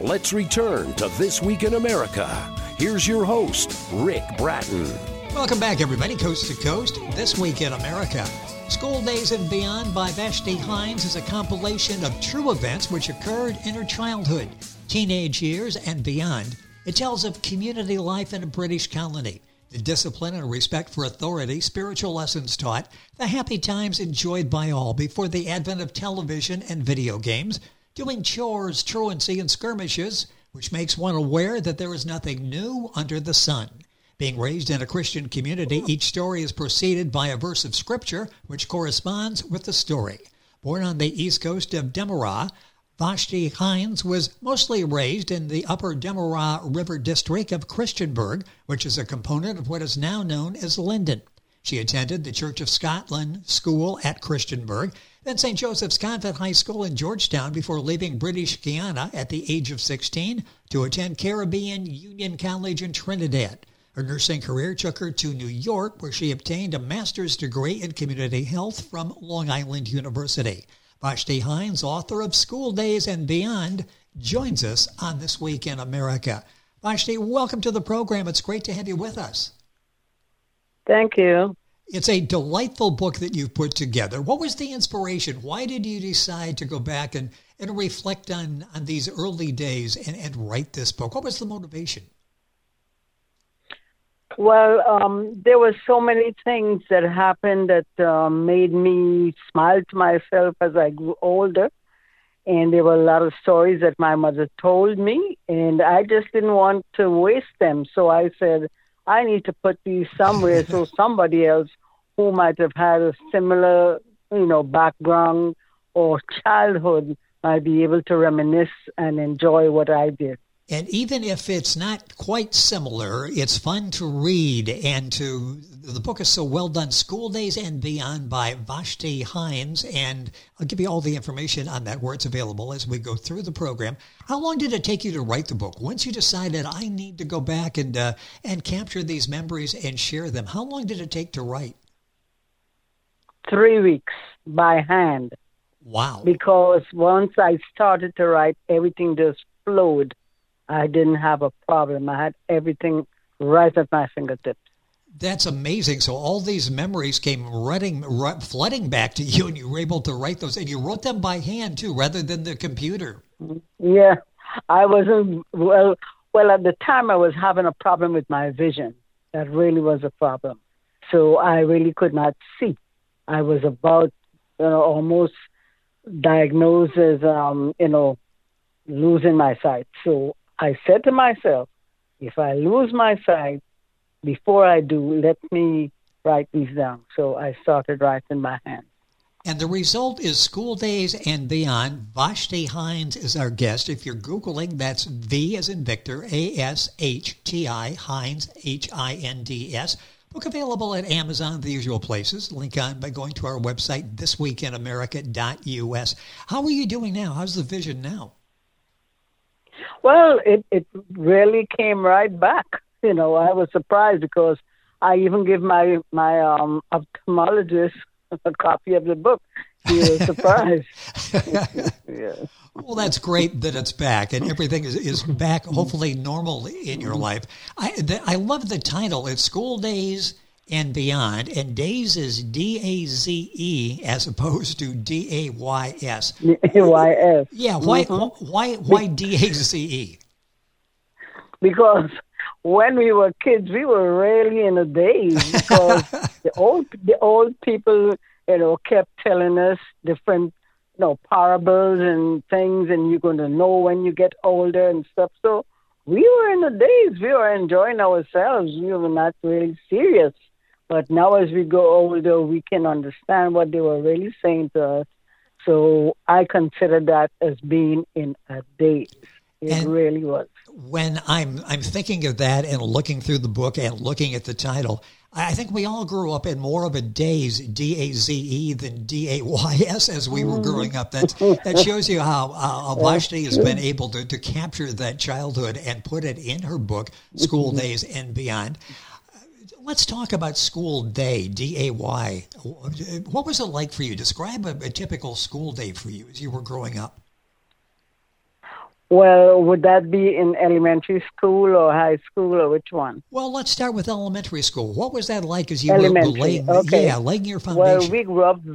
Let's return to This Week in America. Here's your host, Rick Bratton. Welcome back, everybody, coast to coast. This Week in America. School Days and Beyond by Vashti Hines is a compilation of true events which occurred in her childhood, teenage years, and beyond. It tells of community life in a British colony, the discipline and respect for authority, spiritual lessons taught, the happy times enjoyed by all before the advent of television and video games, doing chores, truancy, and skirmishes, which makes one aware that there is nothing new under the sun. Being raised in a Christian community, each story is preceded by a verse of Scripture which corresponds with the story. Born on the east coast of Demerara, Vashti Hines was mostly raised in the upper Demerara River district of Christiansburg, which is a component of what is now known as Linden. She attended the Church of Scotland School at Christiansburg, then St. Joseph's Convent High School in Georgetown before leaving British Guiana at the age of 16 to attend Caribbean Union College in Trinidad. Her nursing career took her to New York, where she obtained a master's degree in community health from Long Island University. Vashti Hines, author of School Days and Beyond, joins us on This Week in America. Vashti, welcome to the program. It's great to have you with us. Thank you. It's a delightful book that you've put together. What was the inspiration? Why did you decide to go back and reflect on these early days and write this book? What was the motivation? Well, there were so many things that happened that made me smile to myself as I grew older. And there were a lot of stories that my mother told me, and I just didn't want to waste them. So I said, I need to put these somewhere so somebody else who might have had a similar, background or childhood might be able to reminisce and enjoy what I did. And even if it's not quite similar, it's fun to read the book is so well done. School Days and Beyond by Vashti Hines. And I'll give you all the information on that where it's available as we go through the program. How long did it take you to write the book? Once you decided I need to go back and capture these memories and share them, how long did it take to write? 3 weeks by hand. Wow. Because once I started to write, everything just flowed. I didn't have a problem. I had everything right at my fingertips. That's amazing. So all these memories came flooding back to you, and you were able to write those. And you wrote them by hand, too, rather than the computer. Yeah. I wasn't, well, at the time I was having a problem with my vision. That really was a problem. So I really could not see. I was about, almost diagnosed as, losing my sight. So I said to myself, if I lose my sight, before I do, let me write these down. So I started writing by hand. And the result is School Days and Beyond. Vashti Hines is our guest. If you're Googling, that's V as in Victor, A-S-H-T-I, Hines, H-I-N-D-S. Book available at Amazon, the usual places. Link on by going to our website, thisweekinamerica.us. How are you doing now? How's the vision now? Well, it really came right back. I was surprised because I even give my ophthalmologist a copy of the book. He was surprised. Yeah. Well, that's great that it's back and everything is back, hopefully normal in your life. I love the title. It's School Days and Beyond, and Days is D-A-Z-E as opposed to D-A-Y-S. D-A-Y-S. Yeah, why D-A-Z-E? Because when we were kids, we were really in a daze because the old people, kept telling us different, parables and things, and you're going to know when you get older and stuff. So we were in a daze. We were enjoying ourselves. We were not really serious. But now as we grow older, we can understand what they were really saying to us. So I consider that as being in a daze. It really was. When I'm thinking of that and looking through the book and looking at the title, I think we all grew up in more of a daze, D-A-Z-E, than D-A-Y-S as we were growing up. That shows you how Vashti has been able to capture that childhood and put it in her book, School Days and Beyond. Let's talk about school day, D-A-Y. What was it like for you? Describe a typical school day for you as you were growing up. Well, would that be in elementary school or high school or which one? Well, let's start with elementary school. What was that like as you were Elementary. Okay. laying your Well, foundation?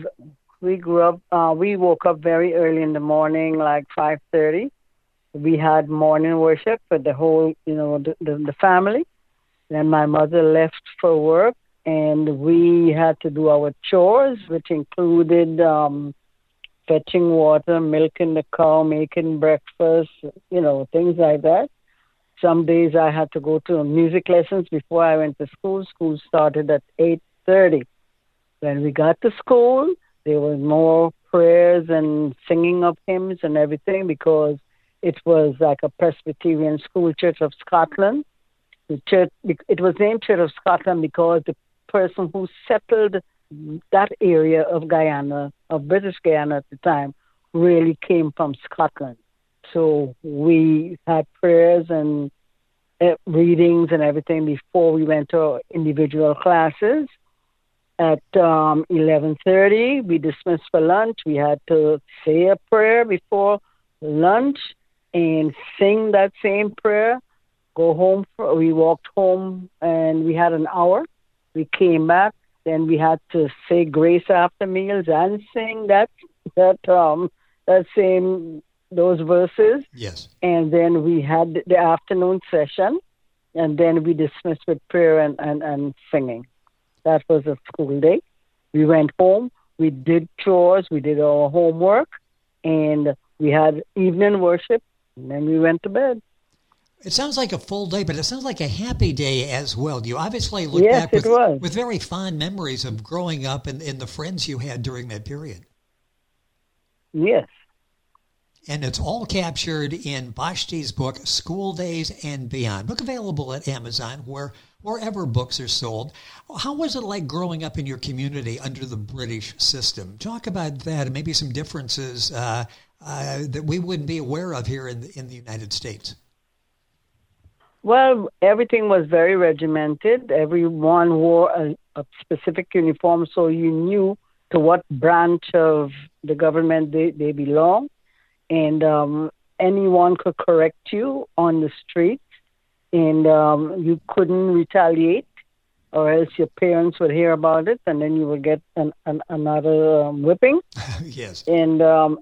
we woke up very early in the morning, like 5:30. We had morning worship for the whole, the family. Then my mother left for work, and we had to do our chores, which included fetching water, milking the cow, making breakfast, things like that. Some days I had to go to music lessons before I went to school. School started at 8:30. When we got to school, there was more prayers and singing of hymns and everything because it was like a Presbyterian school, Church of Scotland. The church, it was named Church of Scotland because the person who settled that area of Guyana, of British Guyana at the time, really came from Scotland. So we had prayers and readings and everything before we went to our individual classes. At 11:30, we dismissed for lunch. We had to say a prayer before lunch and sing that same prayer. Go home. We walked home and we had an hour. We came back. Then we had to say grace after meals and sing those verses. Yes. And then we had the afternoon session, and then we dismissed with prayer and singing. That was a school day. We went home. We did chores. We did our homework, and we had evening worship, and then we went to bed. It sounds like a full day, but it sounds like a happy day as well. You obviously look Yes, back with very fond memories of growing up and the friends you had during that period. Yes. And it's all captured in Vashti's book, School Days and Beyond. Book available at Amazon, wherever books are sold. How was it like growing up in your community under the British system? Talk about that and maybe some differences that we wouldn't be aware of here in the United States. Well, everything was very regimented. Everyone wore a specific uniform, so you knew to what branch of the government they belong. And anyone could correct you on the street, and you couldn't retaliate, or else your parents would hear about it, and then you would get another whipping. Yes. And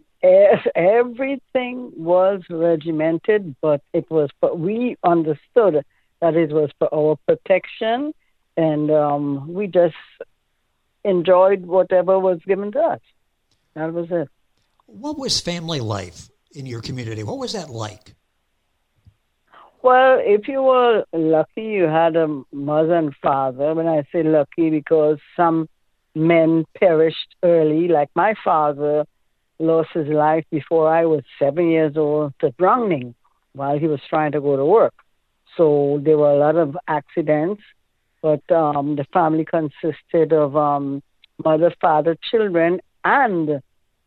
everything was regimented, but we understood that it was for our protection, and we just enjoyed whatever was given to us. That was it. What was family life in your community? What was that like? Well, if you were lucky, you had a mother and father. When I say lucky, because some men perished early, like my father lost his life before I was 7 years old to drowning while he was trying to go to work. So there were a lot of accidents, but the family consisted of mother, father, children, and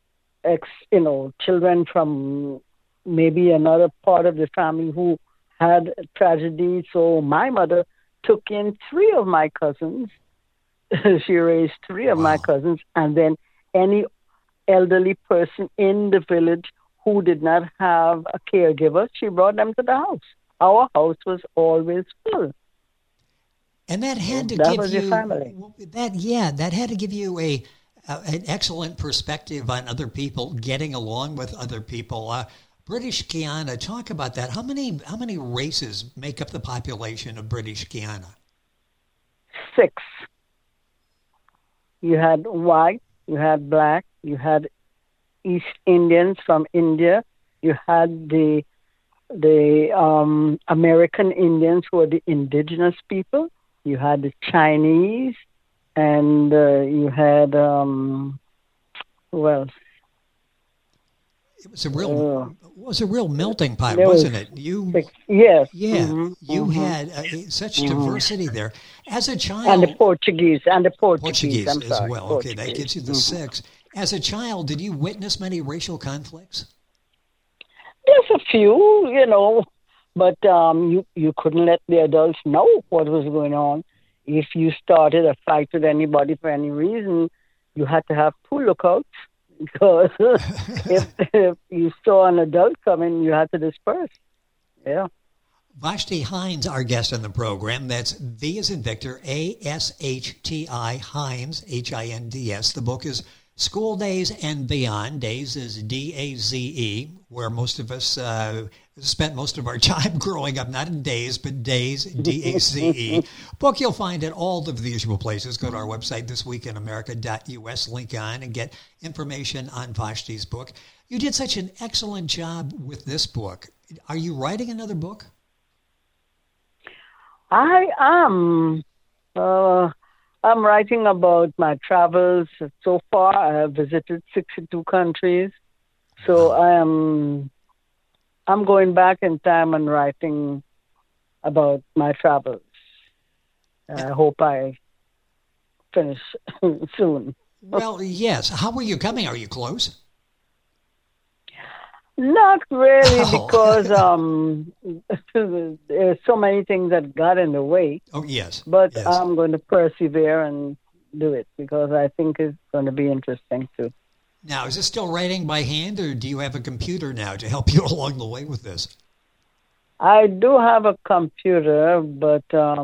children from maybe another part of the family who had tragedy. So my mother took in 3 of my cousins. She raised 3 of my cousins, and then any elderly person in the village who did not have a caregiver, she brought them to the house. Our house was always full. And that had to that give was you your family. that had to give you an excellent perspective on other people, getting along with other people. British Guiana, talk about that. How many races make up the population of British Guiana? 6. You had white, you had black, you had East Indians from India, you had the American Indians who were the indigenous people, you had the Chinese, and you had who else? It was a real melting pot, wasn't it? Yes. Yeah. Mm-hmm. You had such diversity there. As a child, and the Portuguese, Portuguese I'm as sorry, well. Portuguese. Okay, that gives you the 6. As a child, did you witness many racial conflicts? There's a few, but you couldn't let the adults know what was going on. If you started a fight with anybody for any reason, you had to have 2 lookouts. because if you saw an adult coming, you had to disperse. Yeah. Vashti Hines, our guest on the program. That's V as in Victor, A-S-H-T-I, Hines, H-I-N-D-S. The book is School Days and Beyond. Days is D-A-Z-E, where most of us spent most of our time growing up, not in days, but days, D-A-Z-E. Book you'll find at all of the usual places. Go to our website, thisweekinamerica.us, link on, and get information on Vashti's book. You did such an excellent job with this book. Are you writing another book? I am. I'm writing about my travels. So far, I have visited 62 countries. So I'm going back in time and writing about my travels. I hope I finish soon. Well, yes. How are you coming? Are you close? Not really, because there's so many things that got in the way. Oh, yes. But yes. I'm going to persevere and do it because I think it's going to be interesting too. Now, is this still writing by hand, or do you have a computer now to help you along the way with this? I do have a computer, but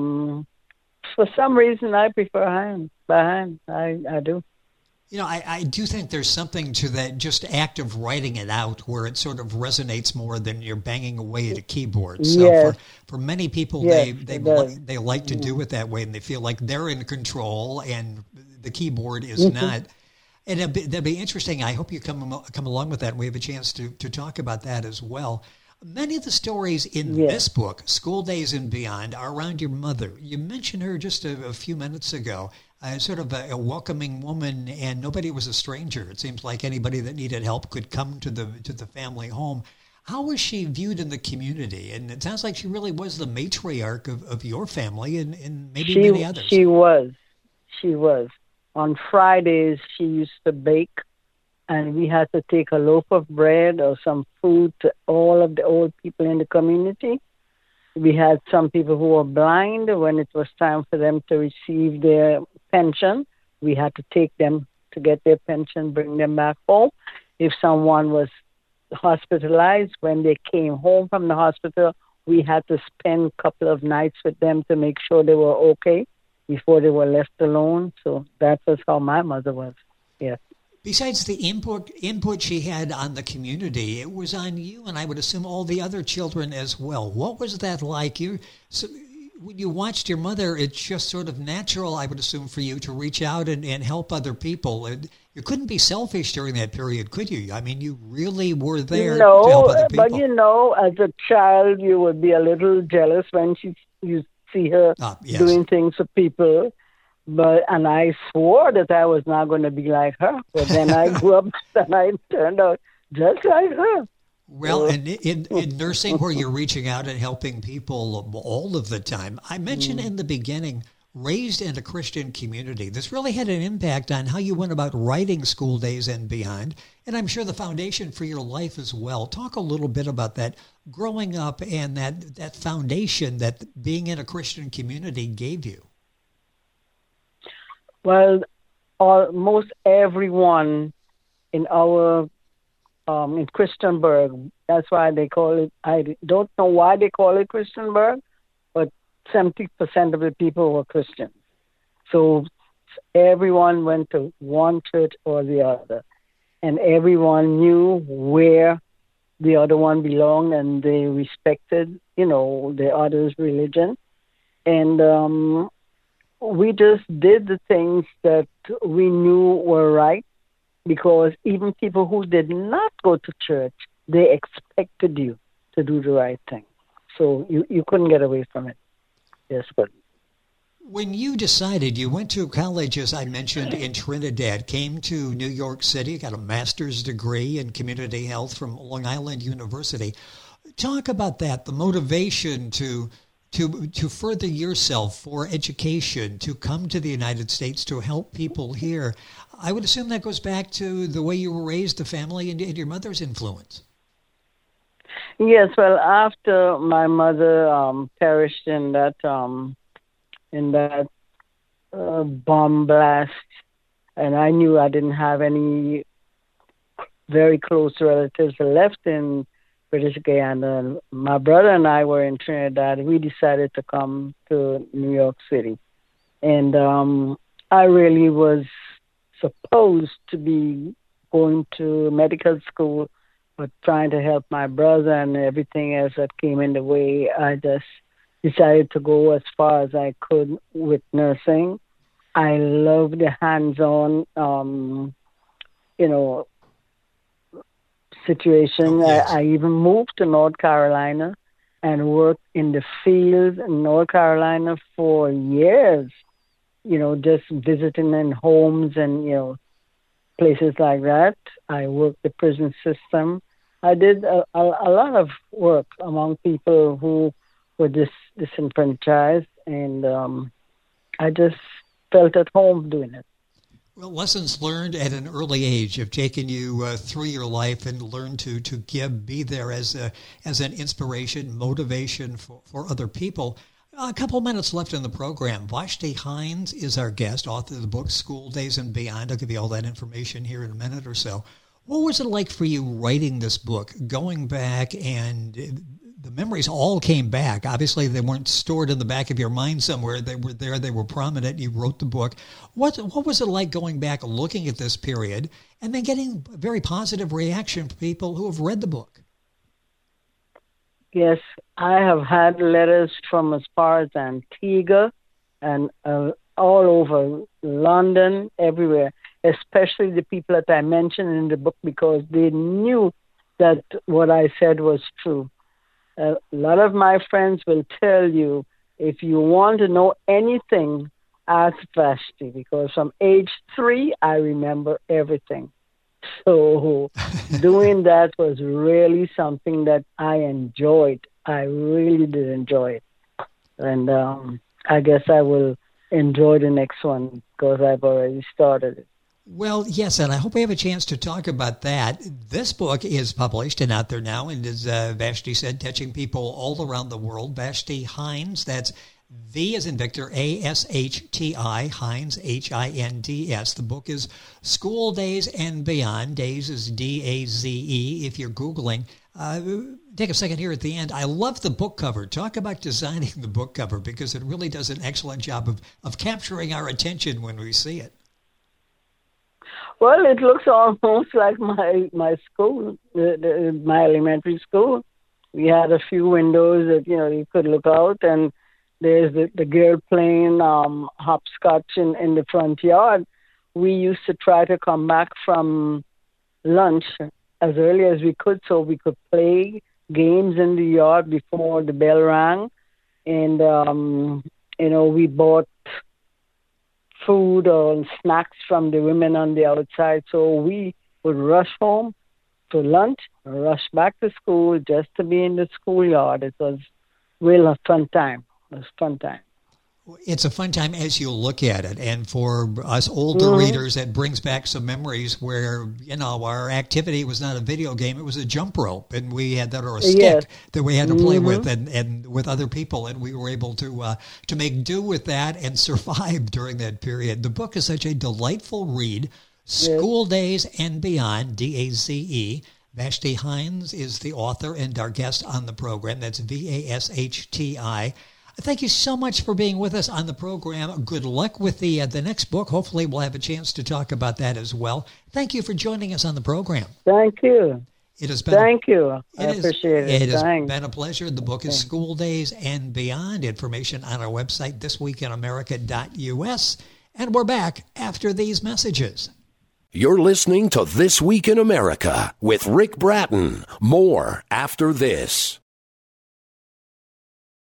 for some reason I prefer by hand. I do. You know, I do think there's something to that just act of writing it out where it sort of resonates more than you're banging away at a keyboard. So yes. for many people, yes, they like to do it that way, and they feel like they're in control and the keyboard is not. And that'd be interesting. I hope you come along with that, and we have a chance to talk about that as well. Many of the stories in this book, School Days and Beyond, are around your mother. You mentioned her just a few minutes ago. Sort of a welcoming woman, and nobody was a stranger. It seems like anybody that needed help could come to the family home. How was she viewed in the community? And it sounds like she really was the matriarch of your family and maybe many others. She was. On Fridays, she used to bake, and we had to take a loaf of bread or some food to all of the old people in the community. We had some people who were blind. When it was time for them to receive their pension, we had to take them to get their pension, bring them back home. If someone was hospitalized, when they came home from the hospital, we had to spend a couple of nights with them to make sure they were okay before they were left alone. So that was how my mother was. Yes. Besides the input she had on the community, it was on you, and I would assume all the other children as well. What was that like? When you watched your mother, it's just sort of natural, I would assume, for you to reach out and help other people. You couldn't be selfish during that period, could you? I mean, you really were there to help other people. But as a child, you would be a little jealous when you see her doing things for people. And I swore that I was not going to be like her. But then I grew up and I turned out just like her. Well, and in nursing where you're reaching out and helping people all of the time, I mentioned in the beginning, raised in a Christian community. This really had an impact on how you went about writing School Days and Beyond, and I'm sure the foundation for your life as well. Talk a little bit about that growing up and that foundation that being in a Christian community gave you. Well, almost everyone in our in Christiansburg, that's why they call it. I don't know why they call it Christiansburg, but 70% of the people were Christians. So everyone went to one church or the other, and everyone knew where the other one belonged, and they respected, the other's religion. And we just did the things that we knew were right, because even people who did not go to church, they expected you to do the right thing. So you couldn't get away from it. Yes, but when you decided, you went to college, as I mentioned, in Trinidad, came to New York City, got a master's degree in community health from Long Island University. Talk about that, the motivation to further yourself for education, to come to the United States to help people here. I would assume that goes back to the way you were raised, the family, and your mother's influence. Yes, well, after my mother perished in that bomb blast, and I knew I didn't have any very close relatives left in British Guyana. My brother and I were in Trinidad. We decided to come to New York City. And I really was supposed to be going to medical school, but trying to help my brother and everything else that came in the way, I just decided to go as far as I could with nursing. I love the hands-on, situation. Oh, yes. I even moved to North Carolina and worked in the field in North Carolina for years, just visiting in homes and, places like that. I worked the prison system. I did a lot of work among people who were disenfranchised, and I just felt at home doing it. Well, lessons learned at an early age have taken you through your life and learned to give, be there as an inspiration, motivation for other people. A couple minutes left in the program. Vashti Hines is our guest, author of the book School Days and Beyond. I'll give you all that information here in a minute or so. What was it like for you writing this book, going back, and the memories all came back? Obviously, they weren't stored in the back of your mind somewhere. They were there. They were prominent. You wrote the book. What was it like going back, looking at this period, and then getting a very positive reaction from people who have read the book? Yes, I have had letters from as far as Antigua and all over London, everywhere, especially the people that I mentioned in the book, because they knew that what I said was true. A lot of my friends will tell you, if you want to know anything, ask Vashti, because from age 3, I remember everything. So doing that was really something that I enjoyed. I really did enjoy it. And I guess I will enjoy the next one because I've already started it. Well, yes, and I hope we have a chance to talk about that. This book is published and out there now, and as Vashti said, touching people all around the world. Vashti Hines, that's V as in Victor, A-S-H-T-I, Hines, H-I-N-D-S. The book is School Days and Beyond. Days is D-A-Z-E. If you're Googling, take a second here at the end. I love the book cover. Talk about designing the book cover, because it really does an excellent job of capturing our attention when we see it. Well, it looks almost like my school, my elementary school. We had a few windows that, you could look out, and there's the girl playing hopscotch in the front yard. We used to try to come back from lunch as early as we could so we could play games in the yard before the bell rang. And, we bought food or snacks from the women on the outside. So we would rush home to lunch, rush back to school just to be in the schoolyard. It was really a fun time. It was a fun time. It's a fun time as you look at it. And for us older readers, it brings back some memories where, our activity was not a video game. It was a jump rope, and we had that, or a stick that we had to play with and with other people. And we were able to make do with that and survive during that period. The book is such a delightful read. School Days and Beyond, D-A-Z-E. Vashti Hines is the author and our guest on the program. That's V-A-S-H-T-I. Thank you so much for being with us on the program. Good luck with the next book. Hopefully we'll have a chance to talk about that as well. Thank you for joining us on the program. Thank you. It has been Thank you. I appreciate it. It has been a pleasure. The book is School Days and Beyond. Information on our website, thisweekinamerica.us. And we're back after these messages. You're listening to This Week in America with Rick Bratton. More after this.